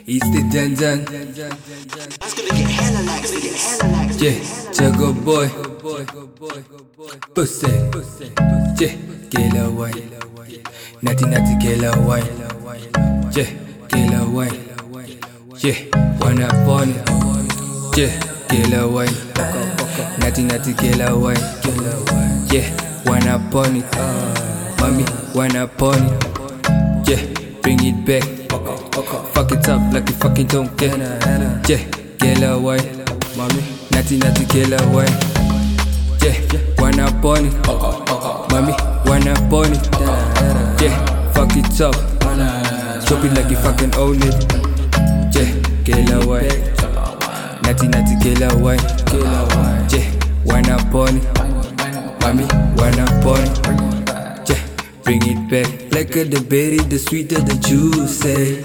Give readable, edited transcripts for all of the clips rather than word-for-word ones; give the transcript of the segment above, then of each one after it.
It's the Dandan. That's gonna get hella likes, they get hella likes. Yeah, Jago boy. Pussy. Yeah, Killer White. Natty Killer White. Yeah, Killer White. Yeah, one up on it. Yeah, Killer White. Natty Killer White. Yeah, one up on it. Mommy, one up on it. Yeah, bring it back. Fuck it up like you fucking don't care. Yeah, Killer White. Mommy, Natty Killer White. Yeah, one up on it. Mommy, one up on it. Yeah, fuck it up. Drop it like you fucking own it. Yeah, Killer White. Natty Killer White. Yeah, one up on it. Mommy, one up on it. Yeah, bring it back. Like the berry, the sweeter the juice, eh?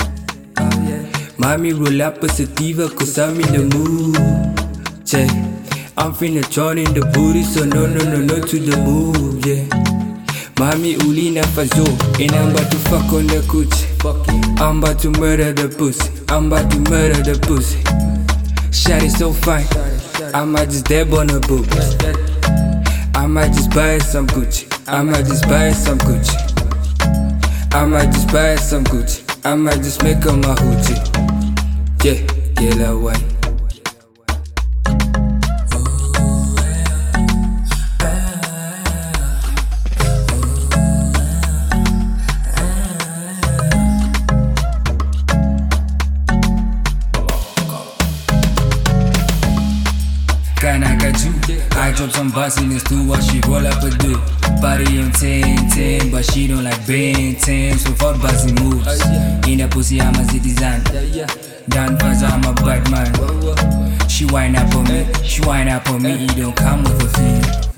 Mommy roll up a sativa cause I'm in the mood. Check, I'm finna join in the booty, so no to the move, yeah. Mommy uli na fazo, and I'm about to fuck on the coochie. I'm about to murder the pussy, I'm about to murder the pussy. Shawty so fine, I might just dab on her boobs. I might just buy her some Gucci, I might just buy her some Gucci. I might just buy her some Gucci, I might just make her my hoochie. Yeah, Killer White. I drop some bars in the stool while she roll up a dude. Body on 10, but she don't like Ben 10, so fuck bossy moves. In the pussy I'm a citizen. Down cause I'm a bad man. She whine up on me, it don't come with a fee.